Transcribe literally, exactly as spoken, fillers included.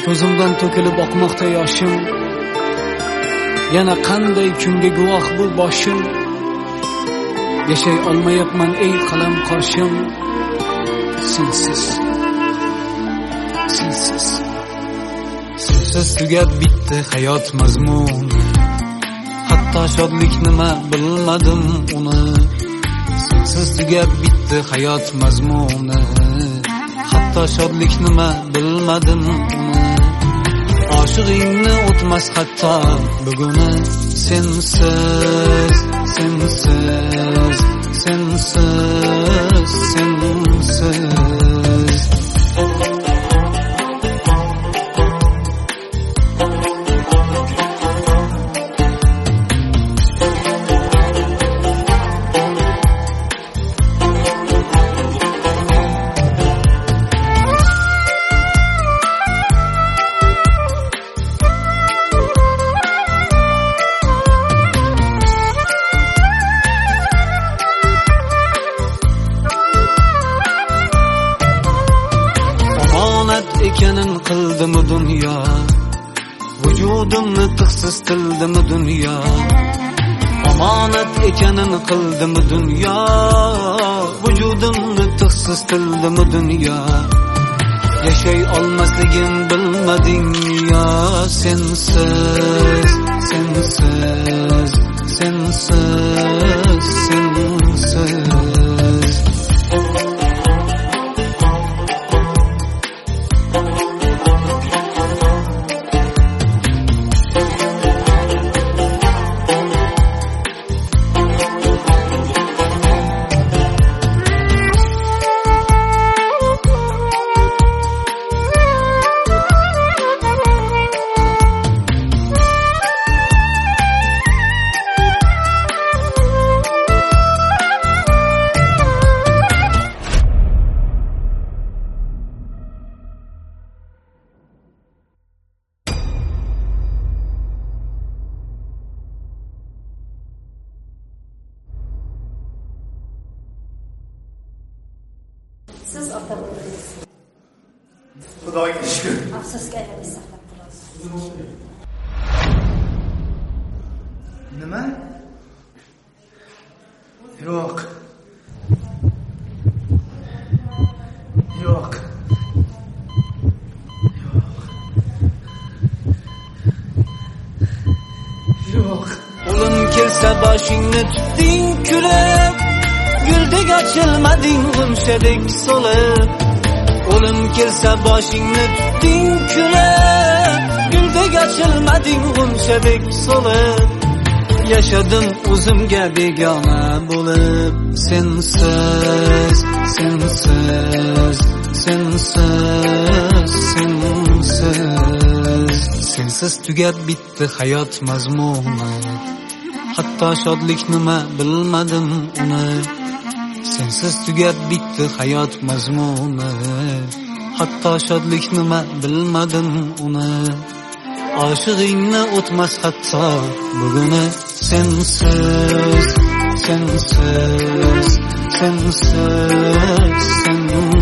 Ko'zimdan to'kilib oqmoqda yoshim, yana qanday kunga guvoh bu boshim. Yashay olmayapman ey qalam qarshim, sensiz, sensiz. Sensiz tugab bitdi hayot mazmuni, hatto shodlik nima bilmadim uni. Sensiz tugab bitdi hayot mazmuni, hatto shodlik nima bilmadim uni. Oshig'ingni o'tmas hatto buguni, sensiz, sensiz, sensiz, sensiz. Ekanin qildimi dunyo, vujudimni tiqsiz tildimi dunyo. Omonat ekanin qildimi dunyo, vujudimni tiqsiz tildimi dunyo. Yashay olmasligim bilmading yo, sensiz, sensiz, sensiz, sensiz. Siz ota bo'ldingiz. Xudoga shukr. Afsuski ayolni saqlab turasiz. Nima? Yo'q. Yo'q. Yo'q. O'lim kelsa boshingni tutding kulib, guldek ochilmading g'umshadek so'lib. O'lim kelsa boshingni tutding kulib, guldek ochilmading g'umshadek so'lib. Yashadim o'zimga begona bo'lib, sensiz, sensiz, sensiz, sensiz. Sensiz tugab bitdi hayot mazmuni, hatto shodlik nima bilmadim uni. Sensiz tugab bitdi hayot mazmuni, hatto shodlik nima bilmadim uni. Oshig'ingni o'tmas hatto buguni, sensiz, sensiz, sensiz, sensiz.